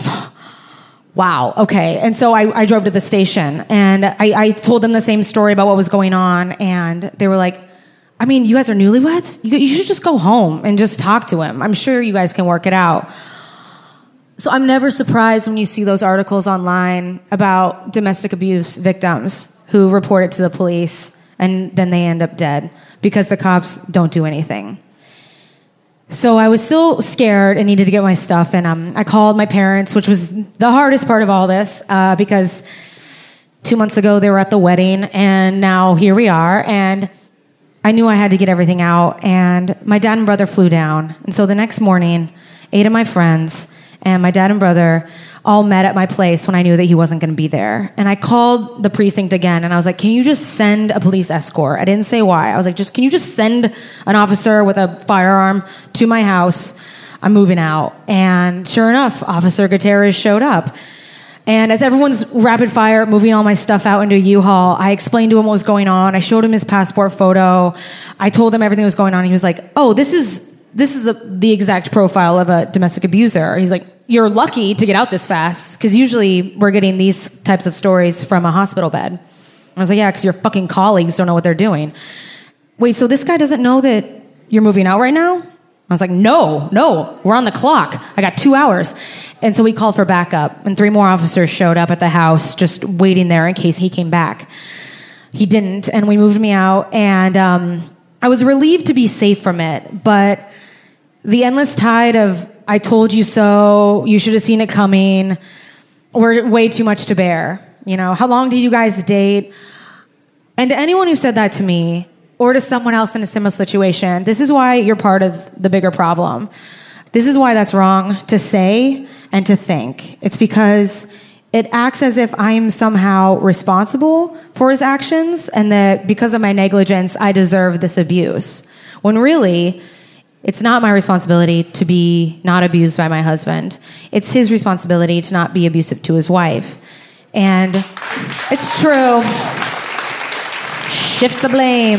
wow, okay. And so I drove to the station, and I told them the same story about what was going on, and they were like, I mean, you guys are newlyweds? You should just go home and just talk to him. I'm sure you guys can work it out. So I'm never surprised when you see those articles online about domestic abuse victims who report it to the police, and then they end up dead because the cops don't do anything. So I was still scared and needed to get my stuff, and I called my parents, which was the hardest part of all this, because 2 months ago they were at the wedding, and now here we are, and I knew I had to get everything out, and my dad and brother flew down. And so the next morning, 8 of my friends and my dad and brother all met at my place when I knew that he wasn't going to be there. And I called the precinct again, and I was like, can you just send a police escort? I didn't say why. I was like, can you just send an officer with a firearm to my house? I'm moving out. And sure enough, Officer Gutierrez showed up. And as everyone's rapid fire moving all my stuff out into a U-Haul, I explained to him what was going on. I showed him his passport photo. I told him everything that was going on. He was like, oh, this is the exact profile of a domestic abuser. He's like, you're lucky to get out this fast, because usually we're getting these types of stories from a hospital bed. I was like, yeah, because your fucking colleagues don't know what they're doing. Wait, so this guy doesn't know that you're moving out right now? I was like, no, we're on the clock. I got 2 hours. And so we called for backup, and 3 more officers showed up at the house just waiting there in case he came back. He didn't, and we moved me out, and I was relieved to be safe from it, but the endless tide of I told you so, you should have seen it coming, were way too much to bear. You know, how long did you guys date? And to anyone who said that to me, or to someone else in a similar situation, this is why you're part of the bigger problem. This is why that's wrong to say and to think. It's because it acts as if I'm somehow responsible for his actions and that because of my negligence, I deserve this abuse. When really, it's not my responsibility to be not abused by my husband. It's his responsibility to not be abusive to his wife. And it's true. Shift the blame.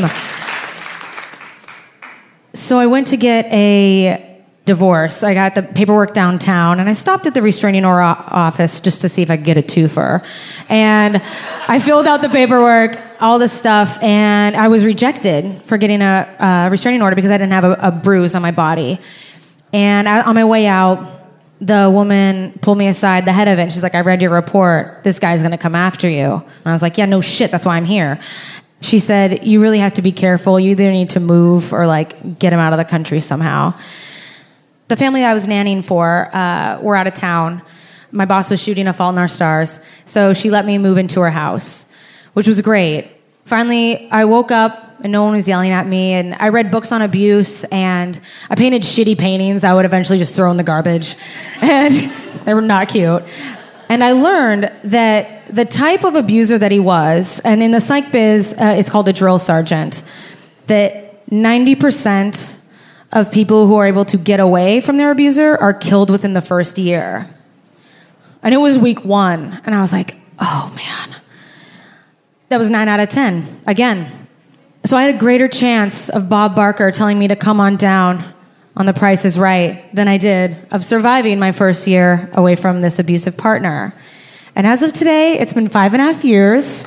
So I went to get a divorce. I got the paperwork downtown, and I stopped at the restraining order office just to see if I could get a twofer. And I filled out the paperwork, all this stuff, and I was rejected for getting a restraining order because I didn't have a bruise on my body. And on my way out, the woman pulled me aside, the head of it, and she's like, I read your report. This guy's going to come after you. And I was like, yeah, no shit, that's why I'm here. She said, you really have to be careful. You either need to move or like get him out of the country somehow. The family that I was nannying for were out of town. My boss was shooting A Fault in Our Stars, so she let me move into her house, which was great. Finally, I woke up and no one was yelling at me, and I read books on abuse, and I painted shitty paintings I would eventually just throw in the garbage, and they were not cute. And I learned that the type of abuser that he was, and in the psych biz, it's called a drill sergeant, that 90% of people who are able to get away from their abuser are killed within the first year. And it was week 1, and I was like, oh man. That was 9 out of 10, again. So I had a greater chance of Bob Barker telling me to come on down on The Price is Right than I did of surviving my first year away from this abusive partner. And as of today, it's been 5.5 years.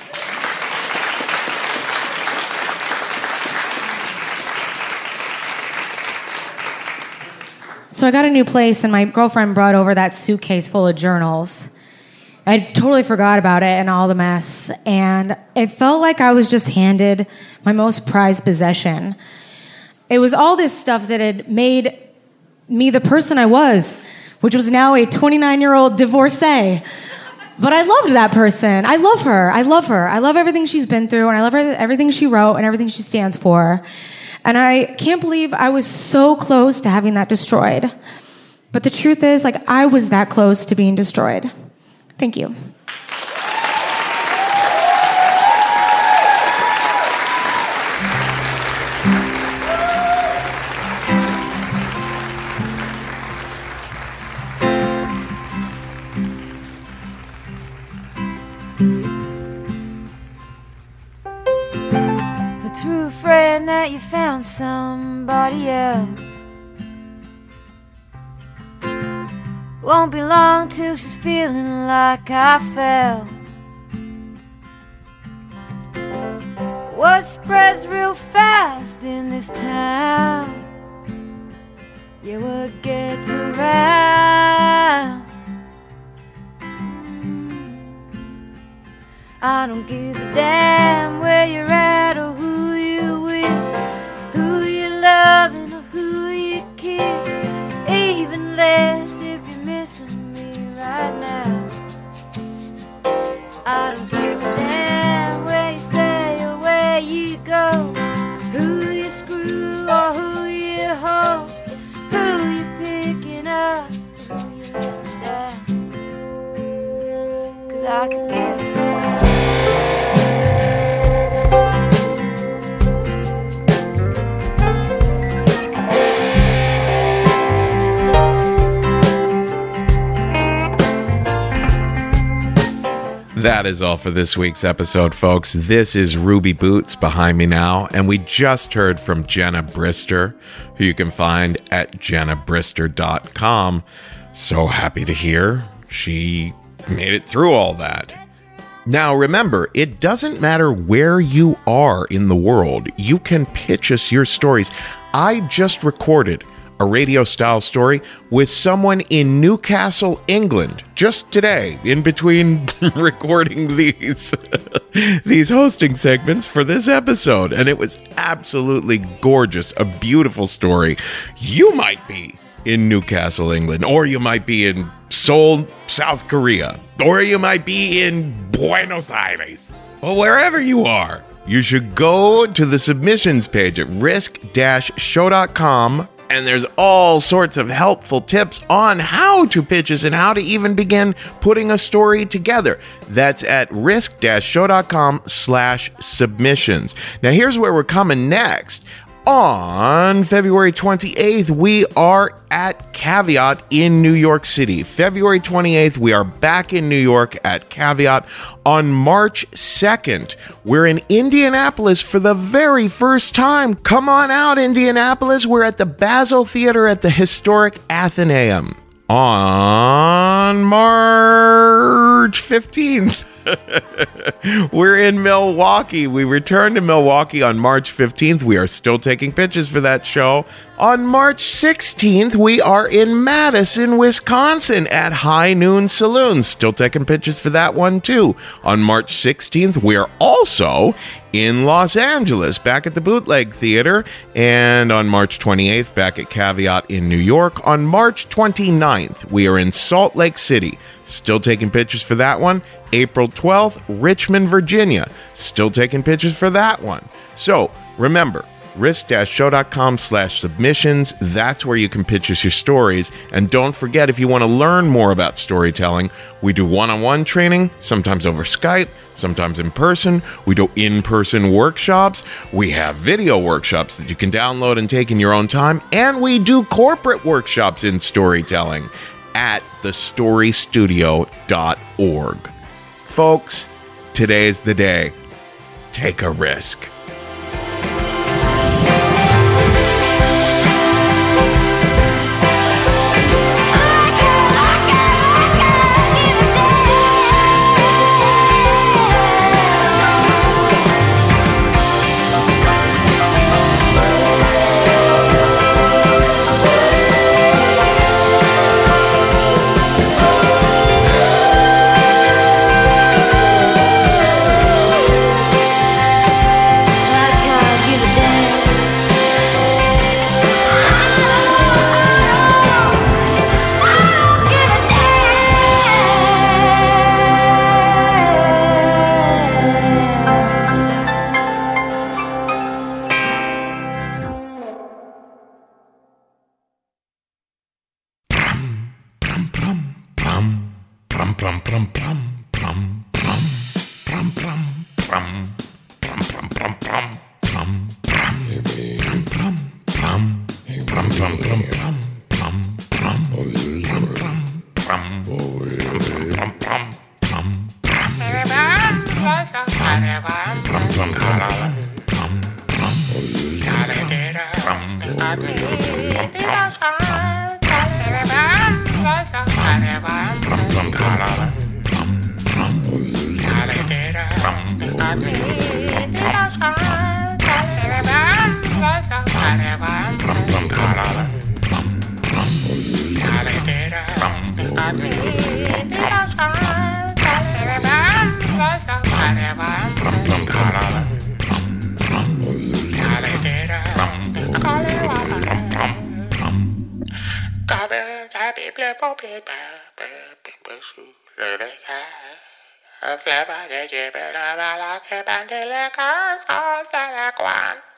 So I got a new place, and my girlfriend brought over that suitcase full of journals. I totally forgot about it and all the mess, and it felt like I was just handed my most prized possession. It was all this stuff that had made me the person I was, which was now a 29-year-old divorcee. But I loved that person. I love her. I love her. I love everything she's been through, and I love everything she wrote and everything she stands for. And I can't believe I was so close to having that destroyed. But the truth is, like, I was that close to being destroyed. Thank you. A true friend that you found somebody else. Won't be long till she's feeling like I felt. Word spreads real fast in this town. Yeah, word gets around. I don't give a damn where you're at or who you're with, who you're loving or who you kiss, even less right now. I don't give a damn where you stay or where you go, who you screw or who you hold, who you picking up, who you letting down. 'Cause I could give a damn. That is all for this week's episode, folks. This is Ruby Boots behind me now, and we just heard from Jenna Brister, who you can find at jennabrister.com. So happy to hear she made it through all that. Now, remember, it doesn't matter where you are in the world. You can pitch us your stories. I just recorded a radio-style story with someone in Newcastle, England, just today, in between recording these hosting segments for this episode. And it was absolutely gorgeous, a beautiful story. You might be in Newcastle, England, or you might be in Seoul, South Korea, or you might be in Buenos Aires. Well, wherever you are, you should go to the submissions page at risk-show.com, and there's all sorts of helpful tips on how to pitch us and how to even begin putting a story together. That's at risk-show.com/submissions. Now, here's where we're coming next. On February 28th, we are at Caveat in New York City. February 28th, we are back in New York at Caveat. On March 2nd, we're in Indianapolis for the very first time. Come on out, Indianapolis. We're at the Basel Theater at the historic Athenaeum. On March 15th, we're in Milwaukee. We return to Milwaukee on March 15th. We are still taking pictures for that show. On March 16th, we are in Madison, Wisconsin at High Noon Saloon. Still taking pictures for that one, too. On March 16th, we are also in Los Angeles, back at the Bootleg Theater. And on March 28th, back at Caveat in New York. On March 29th, we are in Salt Lake City. Still taking pictures for that one. April 12th, Richmond, Virginia. Still taking pictures for that one. So, remember, risk-show.com/submissions. That's where you can pitch us your stories. And don't forget, if you want to learn more about storytelling, we do one-on-one training, sometimes over Skype, sometimes in person. We do in-person workshops. We have video workshops that you can download and take in your own time. And we do corporate workshops in storytelling at thestorystudio.org. Folks, today's the day. Take a risk. Flipper, did you better like a bandit like a sauce, like one?